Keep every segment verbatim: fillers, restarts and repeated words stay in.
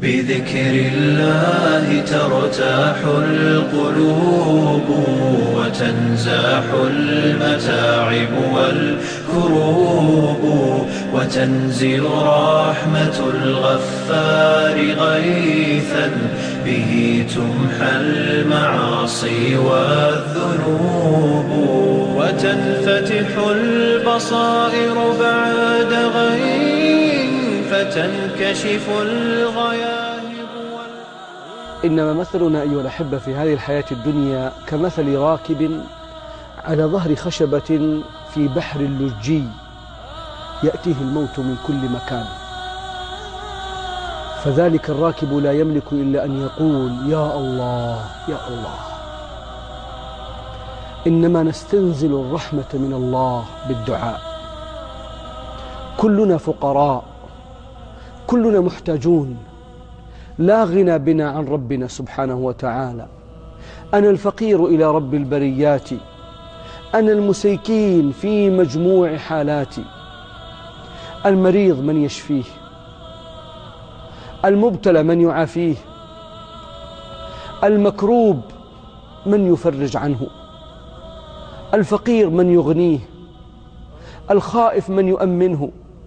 بذكر الله ترتاح القلوب وتنزاح المتاعب والكروب وتنزل رحمة الغفار غيثا به تمحى المعاصي والذنوب وتنفتح البصائر بعد غيث فتنكشف الغياهب. إنما مثلنا أيها الأحبة في هذه الحياة الدنيا كمثل راكب على ظهر خشبة في بحر اللجي يأتيه الموت من كل مكان، فذلك الراكب لا يملك إلا أن يقول يا الله يا الله. إنما نستنزل الرحمة من الله بالدعاء. كلنا فقراء، كلنا محتاجون، لا غنى بنا عن ربنا سبحانه وتعالى. أنا الفقير إلى رب البريات، أنا المسيكين في مجموع حالاتي. المريض من يشفيه، المبتلى من يعافيه، المكروب من يفرج عنه، الفقير من يغنيه، الخائف من يؤمنه،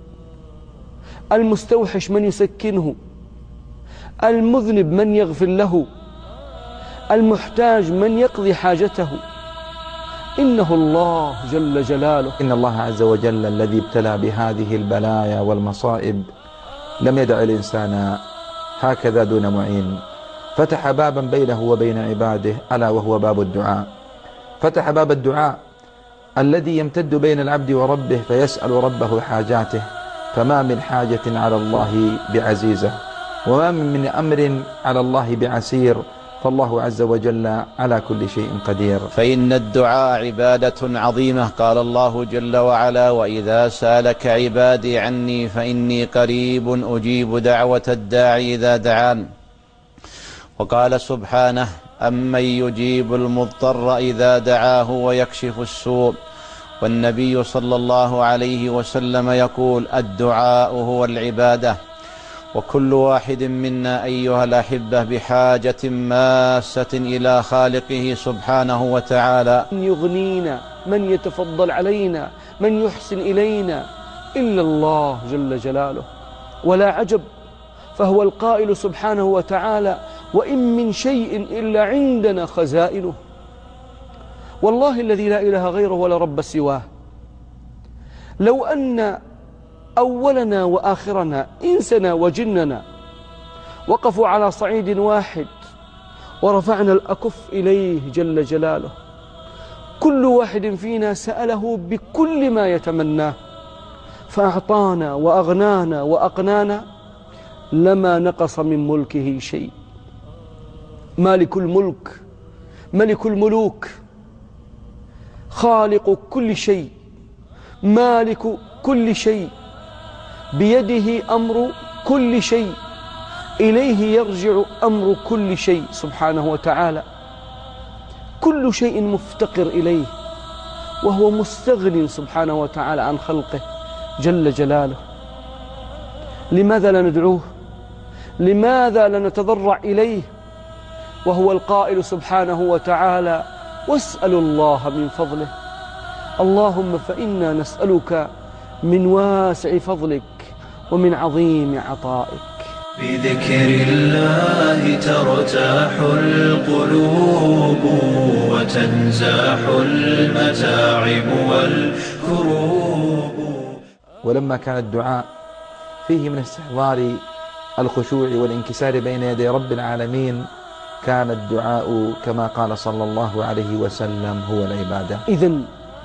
المستوحش من يسكنه، المذنب من يغفر له، المحتاج من يقضي حاجته. إنه الله جل جلاله. إن الله عز وجل الذي ابتلى بهذه البلايا والمصائب لم يدع الإنسان هكذا دون معين. فتح بابا بينه وبين عباده ألا وهو باب الدعاء. فتح باب الدعاء الذي يمتد بين العبد وربه فيسأل ربه حاجاته. فما من حاجة على الله بعزيزة وما من أمر على الله بعسير، فالله عز وجل على كل شيء قدير. فإن الدعاء عبادة عظيمة. قال الله جل وعلا وإذا سألك عبادي عني فإني قريب أجيب دعوة الداعي إذا دعان. وقال سبحانه أمن يجيب المضطر إذا دعاه ويكشف السوء. والنبي صلى الله عليه وسلم يقول الدعاء هو العبادة. وكل واحد منا أيها الأحبة بحاجة ماسة إلى خالقه سبحانه وتعالى. من يغنينا، من يتفضل علينا، من يحسن إلينا إلا الله جل جلاله. ولا عجب، فهو القائل سبحانه وتعالى وإن من شيء إلا عندنا خزائنه. والله الذي لا إله غيره ولا رب سواه، لو أن أولنا وآخرنا إنسنا وجننا وقفوا على صعيد واحد ورفعنا الأكف إليه جل جلاله، كل واحد فينا سأله بكل ما يتمناه فأعطانا وأغنانا وأقنانا، لما نقص من ملكه شيء. مالك الملك، ملك الملوك، خالق كل شيء، مالك كل شيء، بيده أمر كل شيء، إليه يرجع أمر كل شيء سبحانه وتعالى. كل شيء مفتقر إليه، وهو مستغن سبحانه وتعالى عن خلقه جل جلاله. لماذا لا ندعوه؟ لماذا لا نتضرع إليه وهو القائل سبحانه وتعالى واسألوا الله من فضله. اللهم فإنا نسألك من واسع فضلك ومن عظيم عطائك. بذكر الله ترتاح القلوب وتنزاح المتاعب والكروب. ولما كان الدعاء فيه من استحضار الخشوع والانكسار بين يدي رب العالمين، كان الدعاء كما قال صلى الله عليه وسلم هو العبادة. إذن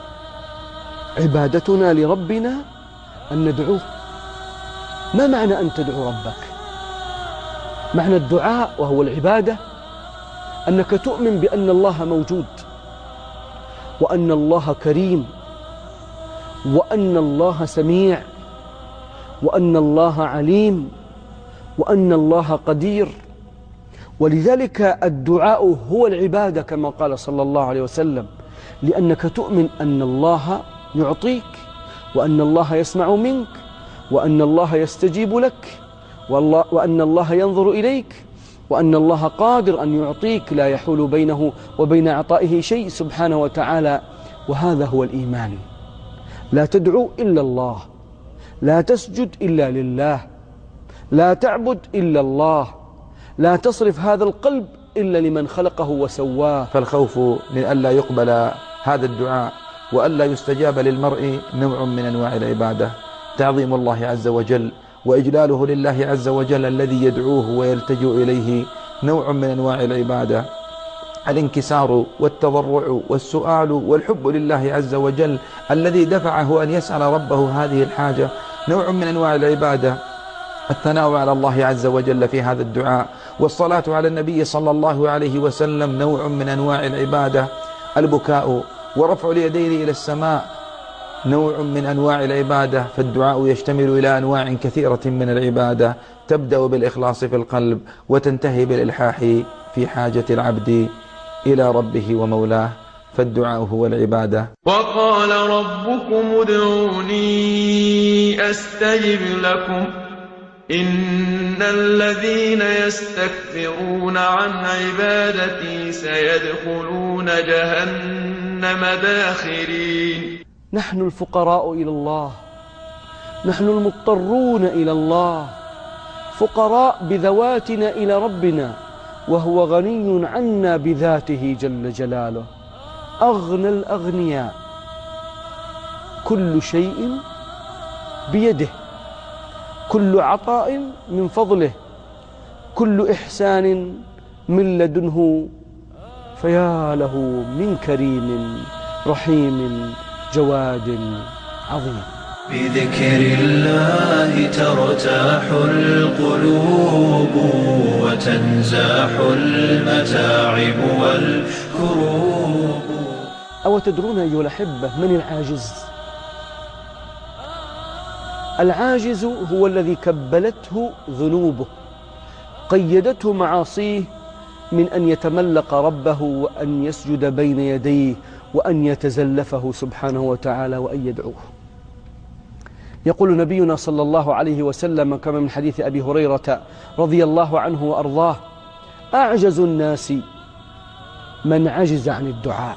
عبادتنا لربنا أن ندعوه. ما معنى أن تدعو ربك؟ معنى الدعاء وهو العبادة أنك تؤمن بأن الله موجود، وأن الله كريم، وأن الله سميع، وأن الله عليم، وأن الله قدير. ولذلك الدعاء هو العبادة كما قال صلى الله عليه وسلم، لأنك تؤمن أن الله يعطيك، وأن الله يسمع منك، وأن الله يستجيب لك، والله وأن الله ينظر إليك، وأن الله قادر أن يعطيك، لا يحول بينه وبين عطائه شيء سبحانه وتعالى. وهذا هو الإيمان. لا تدعو إلا الله، لا تسجد إلا لله، لا تعبد إلا الله، لا تصرف هذا القلب إلا لمن خلقه وسواه. فالخوف من ألا يقبل هذا الدعاء وألا يستجاب للمرء نوع من أنواع العبادة، تعظيم الله عز وجل وإجلاله لله عز وجل الذي يدعوه ويلتجئ إليه نوع من أنواع العبادة. الانكسار والتضرع والسؤال والحب لله عز وجل الذي دفعه أن يسأل ربه هذه الحاجة نوع من أنواع العبادة. الثناء على الله عز وجل في هذا الدعاء والصلاة على النبي صلى الله عليه وسلم نوع من أنواع العبادة. البكاء ورفع اليدين إلى السماء نوع من أنواع العبادة. فالدعاء يشتمل إلى أنواع كثيرة من العبادة، تبدأ بالإخلاص في القلب وتنتهي بالإلحاح في حاجة العبد إلى ربه ومولاه، فالدعاء هو العبادة. وقال ربكم ادعوني أستجب لكم إن الذين يستكبرون عن عبادتي سيدخلون جهنم داخرين. نحن الفقراء إلى الله، نحن المضطرون إلى الله، فقراء بذواتنا إلى ربنا، وهو غني عنا بذاته جل جلاله، أغنى الأغنياء، كل شيء بيده، كل عطاء من فضله، كل إحسان من لدنه، فيا له من كريم رحيم جواد عظيم. بذكر الله ترتاح القلوب وتنزاح المتاعب والكروب. أو تدرون أيها الأحبة من العاجز؟ العاجز هو الذي كبلته ذنوبه، قيدته معاصيه من أن يتملق ربه وأن يسجد بين يديه وأن يتزلفه سبحانه وتعالى وأن يدعوه. يقول نبينا صلى الله عليه وسلم كما من حديث أبي هريرة رضي الله عنه وأرضاه: أعجز الناس من عجز عن الدعاء.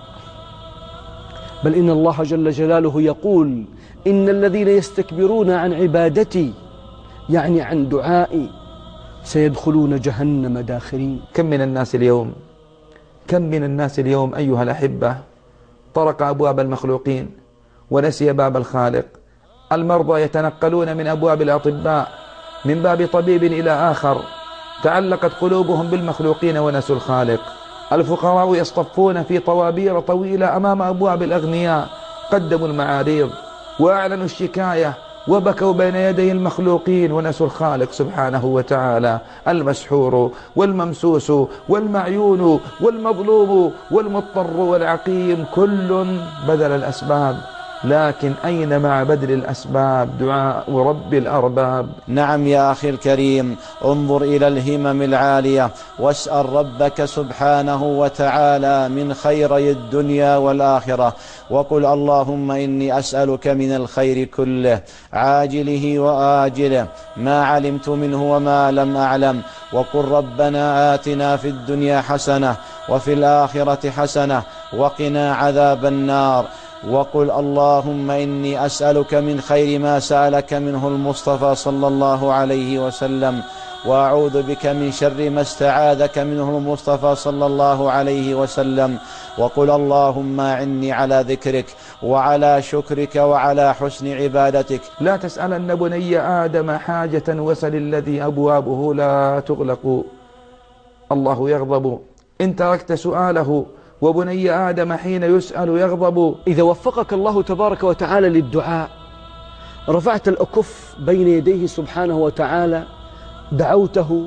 بل إن الله جل جلاله يقول: إن الذين يستكبرون عن عبادتي، يعني عن دعائي، سيدخلون جهنم داخرين. كم من الناس اليوم كم من الناس اليوم أيها الأحبة طرق أبواب المخلوقين ونسي باب الخالق. المرضى يتنقلون من أبواب الأطباء من باب طبيب إلى آخر، تعلقت قلوبهم بالمخلوقين ونسوا الخالق. الفقراء يصطفون في طوابير طويلة أمام أبواب الأغنياء، قدموا المعاريض وأعلنوا الشكاية وبكوا بين يدي المخلوقين ونسوا الخالق سبحانه وتعالى. المسحور والممسوس والمعيون والمظلوم والمضطر والعقيم كل بذل الأسباب، لكن أين مع بذل الأسباب دعاء رب الأرباب؟ نعم يا أخي الكريم، انظر إلى الهمم العالية واسأل ربك سبحانه وتعالى من خيري الدنيا والآخرة، وقل اللهم إني أسألك من الخير كله عاجله وآجله ما علمت منه وما لم أعلم، وقل ربنا آتنا في الدنيا حسنة وفي الآخرة حسنة وقنا عذاب النار، وقل اللهم إني أسألك من خير ما سألك منه المصطفى صلى الله عليه وسلم، وأعوذ بك من شر ما استعاذك منه المصطفى صلى الله عليه وسلم، وقل اللهم أعني على ذكرك وعلى شكرك وعلى حسن عبادتك. لا تسألن بني آدم حاجة وسل الذي أبوابه لا تغلق، الله يغضب إن تركت سؤاله، وبني آدم حين يسأل يغضب. إذا وفقك الله تبارك وتعالى للدعاء، رفعت الأكف بين يديه سبحانه وتعالى، دعوته،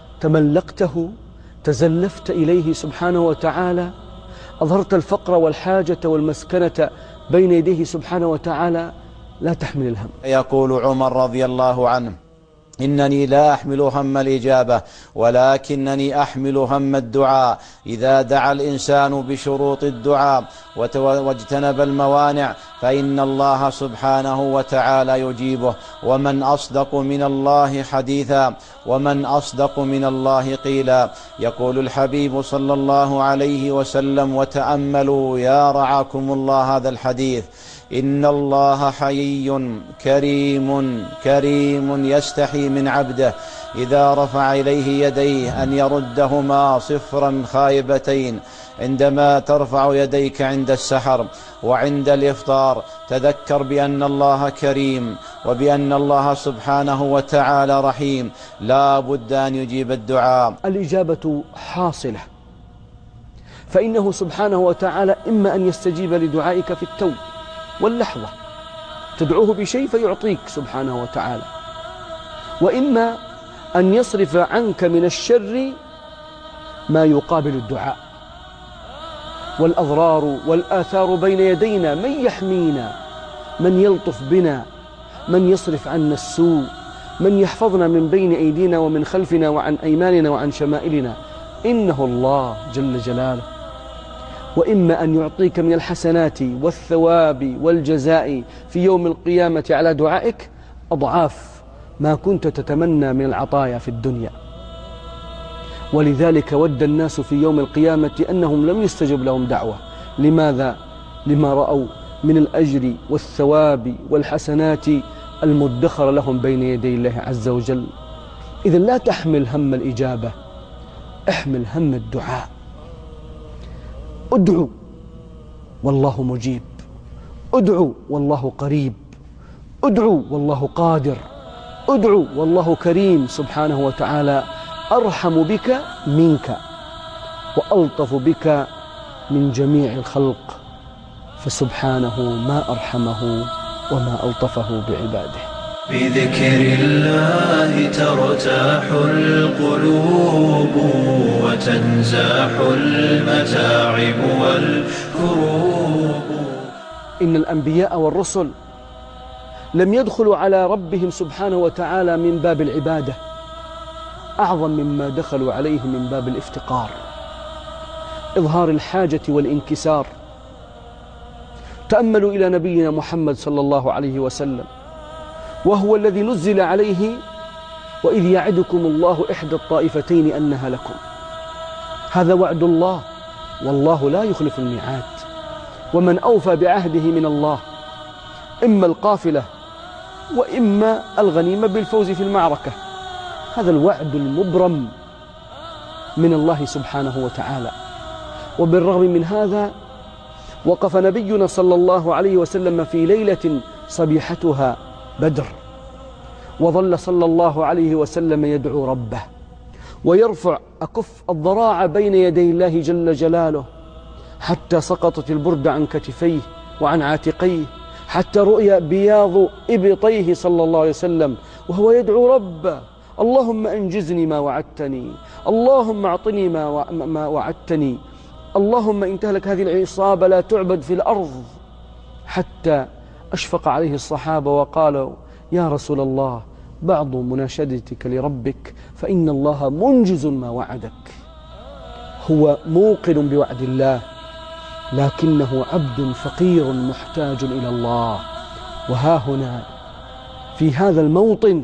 تملقته، تزلفت إليه سبحانه وتعالى، أظهرت الفقر والحاجة والمسكنة بين يديه سبحانه وتعالى، لا تحمل الهم. يقول عمر رضي الله عنه: إنني لا أحمل هم الإجابة ولكنني أحمل هم الدعاء. إذا دعا الإنسان بشروط الدعاء واجتنب الموانع فإن الله سبحانه وتعالى يجيبه. ومن أصدق من الله حديثا ومن أصدق من الله قيلا. يقول الحبيب صلى الله عليه وسلم: وتأملوا يا رعاكم الله هذا الحديث: إن الله حيي كريم كريم يستحي من عبده إذا رفع إليه يديه أن يردهما صفرا خائبتين. عندما ترفع يديك عند السحر وعند الإفطار تذكر بأن الله كريم وبأن الله سبحانه وتعالى رحيم، لا بد أن يجيب الدعاء. الإجابة حاصلة، فإنه سبحانه وتعالى إما أن يستجيب لدعائك في التو واللحظة، تدعوه بشيء فيعطيك سبحانه وتعالى، وإما أن يصرف عنك من الشر ما يقابل الدعاء. والأضرار والآثار بين يدينا، من يحمينا، من يلطف بنا، من يصرف عنا السوء، من يحفظنا من بين أيدينا ومن خلفنا وعن أيماننا وعن شمائلنا، إنه الله جل جلاله. وإما أن يعطيك من الحسنات والثواب والجزاء في يوم القيامة على دعائك أضعاف ما كنت تتمنى من العطايا في الدنيا. ولذلك ود الناس في يوم القيامة أنهم لم يستجب لهم دعوة. لماذا؟ لما رأوا من الأجر والثواب والحسنات المدخر لهم بين يدي الله عز وجل. إذا لا تحمل هم الإجابة، احمل هم الدعاء. ادعو والله مجيب، ادعو والله قريب، ادعو والله قادر، ادعو والله كريم سبحانه وتعالى، أرحم بك منك وألطف بك من جميع الخلق، فسبحانه ما أرحمه وما ألطفه بعباده. بذكر الله ترتاح القلوب وتنزاح المتاعب والكروب. إن الأنبياء والرسل لم يدخلوا على ربهم سبحانه وتعالى من باب العبادة أعظم مما دخلوا عليه من باب الافتقار، إظهار الحاجة والانكسار. تأملوا إلى نبينا محمد صلى الله عليه وسلم، وهو الذي نزل عليه: وإذ يعدكم الله إحدى الطائفتين أنها لكم. هذا وعد الله، والله لا يخلف الميعاد. ومن أوفى بعهده من الله إما القافلة وإما الغنيمة بالفوز في المعركة. هذا الوعد المبرم من الله سبحانه وتعالى. وبالرغم من هذا وقف نبينا صلى الله عليه وسلم في ليلة صبيحتها بدر، وظل صلى الله عليه وسلم يدعو ربه ويرفع أكف الضراع بين يدي الله جل جلاله، حتى سقطت البرد عن كتفيه وعن عاتقيه، حتى رؤي بياض إبطيه صلى الله عليه وسلم وهو يدعو ربه: اللهم أنجزني ما وعدتني، اللهم أعطني ما ما وعدتني، اللهم إن تهلك هذه العصابة لا تعبد في الأرض. حتى أشفق عليه الصحابة وقالوا: يا رسول الله، بعض مناشدتك لربك فإن الله منجز ما وعدك. هو موقن بوعد الله، لكنه عبد فقير محتاج إلى الله. وها هنا في هذا الموطن،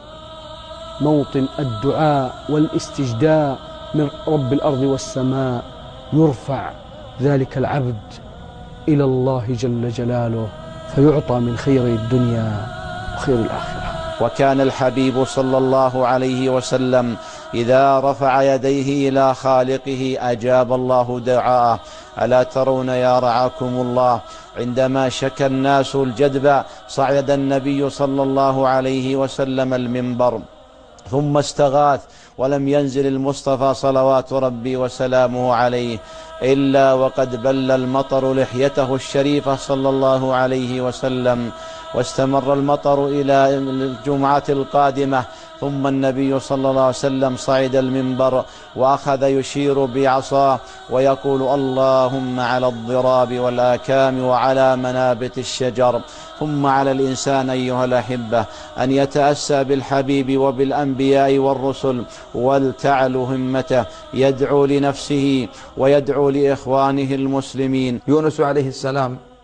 موطن الدعاء والاستجداء من رب الأرض والسماء، يرفع ذلك العبد إلى الله جل جلاله فيعطى من خير الدنيا وخير الآخرة. وكان الحبيب صلى الله عليه وسلم إذا رفع يديه إلى خالقه أجاب الله دعاءه. ألا ترون يا رعاكم الله عندما شكى الناس الجدب صعد النبي صلى الله عليه وسلم المنبر ثم استغاث، ولم ينزل المصطفى صلوات ربي وسلامه عليه إلا وقد بل المطر لحيته الشريفة صلى الله عليه وسلم، واستمر المطر إلى الجمعة القادمة. ثم النبي صلى الله عليه وسلم صعد المنبر وأخذ يشير بعصاه ويقول: اللهم على الضراب والآكام وعلى منابت الشجر. ثم على الإنسان أيها الأحبة أن يتأسى بالحبيب وبالأنبياء والرسل ولتعلو همته، يدعو لنفسه ويدعو لإخوانه المسلمين. يونس عليه السلام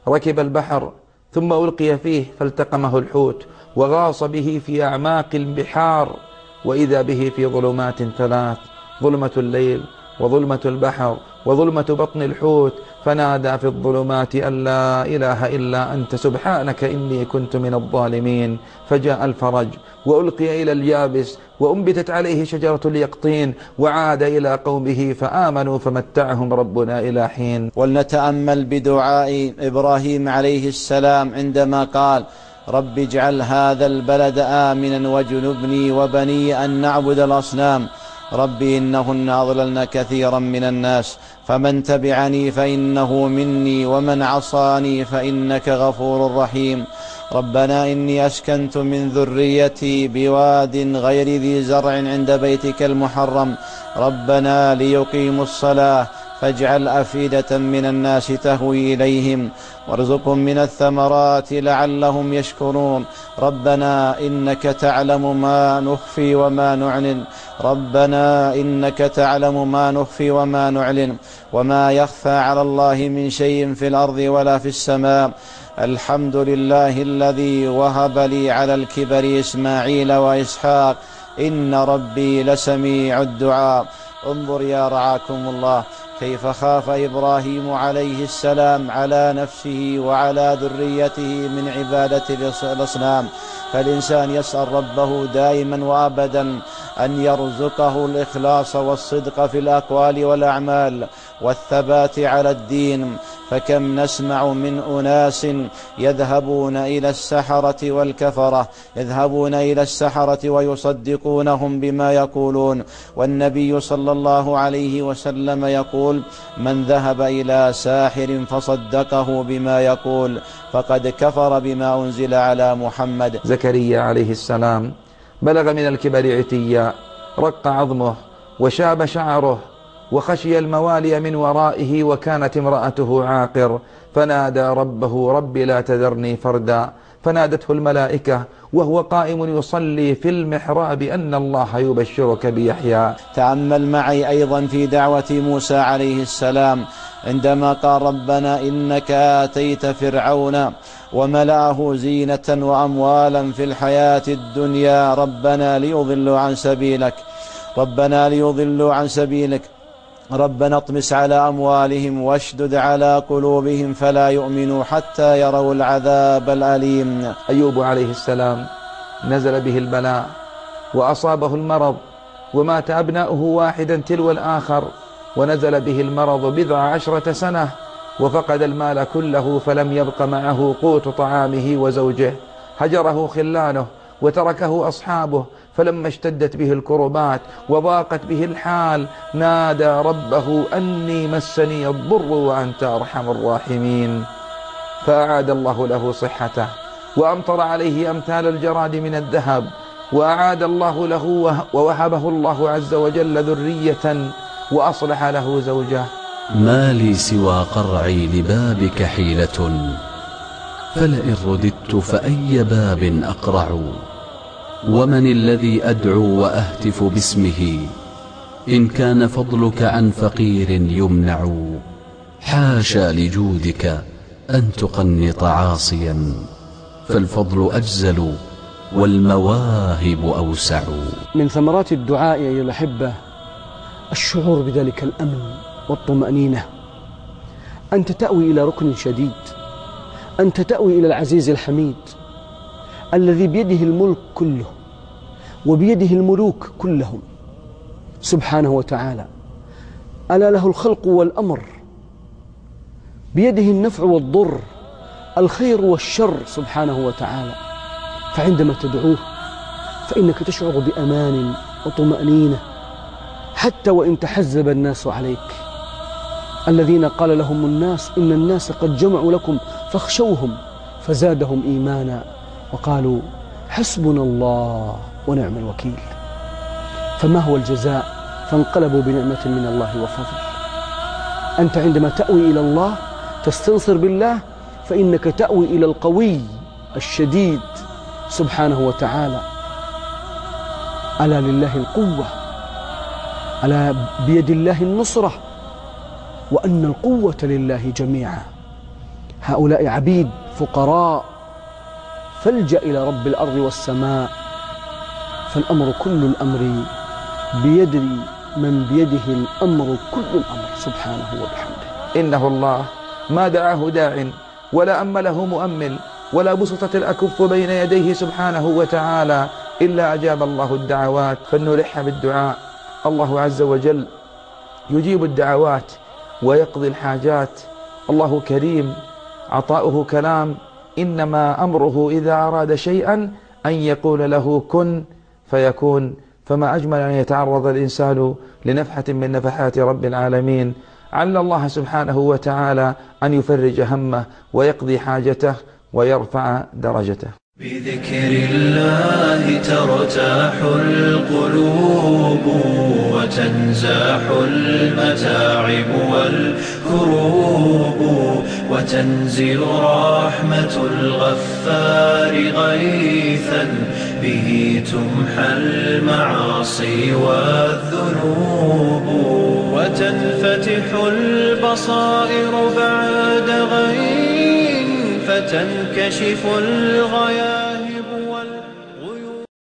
ركب البحر ثم ألقي فيه فالتقمه الحوت وغاص به في أعماق البحار، وإذا به في ظلمات ثلاث: ظلمة الليل وظلمة البحر وظلمة بطن الحوت، فنادى في الظلمات أن لا إله إلا أنت سبحانك إني كنت من الظالمين، فجاء الفرج وألقي إلى اليابس وأنبتت عليه شجرة اليقطين، وعاد إلى قومه فآمنوا فمتعهم ربنا إلى حين. ولنتأمل بدعاء إبراهيم عليه السلام عندما قال: رب اجعل هذا البلد آمنا واجنبني وبني أن نعبد الأصنام. رب إنهن أضللن كثيرا من الناس، فمن تبعني فإنه مني ومن عصاني فإنك غفور رحيم. ربنا إني أسكنت من ذريتي بواد غير ذي زرع عند بيتك المحرم، ربنا ليقيموا الصلاة فاجعل أفئدة من الناس تهوي إليهم وارزقهم من الثمرات لعلهم يشكرون. ربنا إنك تعلم ما نخفي وما نعلن ربنا إنك تعلم ما نخفي وما نعلن وما يخفى على الله من شيء في الأرض ولا في السماء. الحمد لله الذي وهب لي على الكبر إسماعيل وإسحاق، إن ربي لسميع الدعاء. انظر يا رعاكم الله كيف خاف إبراهيم عليه السلام على نفسه وعلى ذريته من عبادة الأصنام. فالإنسان يسأل ربه دائما وأبدا أن يرزقه الإخلاص والصدق في الأقوال والأعمال والثبات على الدين. فكم نسمع من أناس يذهبون إلى السحرة والكفرة يذهبون إلى السحرة ويصدقونهم بما يقولون، والنبي صلى الله عليه وسلم يقول: من ذهب إلى ساحر فصدقه بما يقول فقد كفر بما أنزل على محمد. زكريا عليه السلام بلغ من الكبر عتيا، رق عظمه وشاب شعره وخشي الموالي من ورائه، وكانت امرأته عاقر، فنادى ربه: رب لا تذرني فردا. فنادته الملائكة وهو قائم يصلي في المحراب أن الله يبشرك بيحيى. تأمل معي أيضا في دعوة موسى عليه السلام عندما قال: ربنا إنك آتيت فرعون وملأه زينة وأموالا في الحياة الدنيا ربنا ليضلوا عن سبيلك ربنا ليضلوا عن سبيلك ربنا اطمس على أموالهم واشدد على قلوبهم فلا يؤمنوا حتى يروا العذاب الأليم. أيوب عليه السلام نزل به البلاء وأصابه المرض، ومات أبناؤه واحدا تلو الآخر، ونزل به المرض بضع عشرة سنة، وفقد المال كله فلم يبق معه قوت طعامه وزوجه، هجره خلانه وتركه أصحابه. فلما اشتدت به الكربات وضاقت به الحال نادى ربه: أني مسني الضر وأنت أرحم الراحمين. فأعاد الله له صحته وأمطر عليه أمثال الجراد من الذهب، وأعاد الله له ووهبه الله عز وجل ذرية وأصلح له زوجه. ما لي سوى قرعي لبابك حيلة، فلئن رددت فأي باب أقرع؟ ومن الذي أدعو وأهتف باسمه إن كان فضلك عن فقير يمنع؟ حاشا لجودك أن تقنط عاصيا، فالفضل أجزل والمواهب أوسع. من ثمرات الدعاء أيها الأحبة الشعور بذلك الأمن والطمأنينة. أنت تأوي إلى ركن شديد، أنت تأوي إلى العزيز الحميد الذي بيده الملك كله وبيده الملوك كلهم سبحانه وتعالى. ألا له الخلق والأمر، بيده النفع والضر، الخير والشر سبحانه وتعالى. فعندما تدعوه فإنك تشعر بأمان وطمأنينة حتى وإن تحزب الناس عليك. الذين قال لهم الناس إن الناس قد جمعوا لكم فاخشوهم فزادهم إيمانا وقالوا حسبنا الله ونعم الوكيل. فما هو الجزاء؟ فانقلبوا بنعمة من الله وفضل. أنت عندما تأوي إلى الله تستنصر بالله فإنك تأوي إلى القوي الشديد سبحانه وتعالى. ألا لله القوة، ألا بيد الله النصرة، وأن القوة لله جميعا. هؤلاء عبيد فقراء، فالجأ إلى رب الأرض والسماء، فالأمر كل الأمر بيد من بيده الأمر كل الأمر سبحانه وبحمده. إنه الله ما دعاه داع ولا أمله مؤمل ولا بسطت الأكف بين يديه سبحانه وتعالى إلا أجاب الله الدعوات. فلنلح بالدعاء، الله عز وجل يجيب الدعوات ويقضي الحاجات. الله كريم، عطاؤه كلام، إنما أمره إذا أراد شيئا أن يقول له كن فيكون. فما أجمل أن يتعرض الإنسان لنفحة من نفحات رب العالمين. عل الله سبحانه وتعالى أن يفرج همه ويقضي حاجته ويرفع درجته. بذكر الله ترتاح القلوب وتنزاح المتاعب والكروب، وتنزل رحمة الغفار غيثا به تمحى المعاصي والذنوب، وتنفتح البصائر بعد غيث فتنكشف الغياهب.